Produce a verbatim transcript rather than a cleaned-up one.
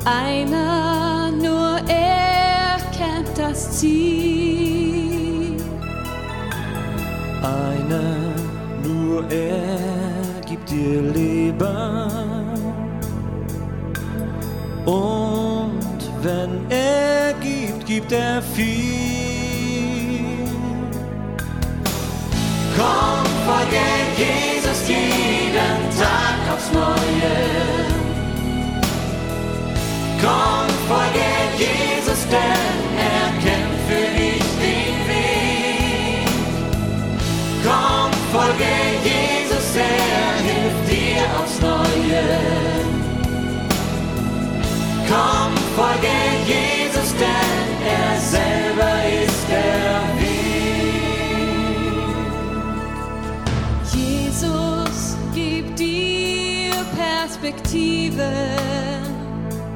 Einer, nur er kennt das Ziel. Einer, nur er gibt dir Leben. Und wenn er gibt, gibt er viel. Komm, folge Jesus jeden Tag aufs Neue. Komm, folge Jesus, denn er kennt für dich den Weg. Komm, folge Jesus, er hilft dir aufs Neue. Komm, folge Jesus, denn er selber ist der Weg. Jesus gibt dir Perspektive.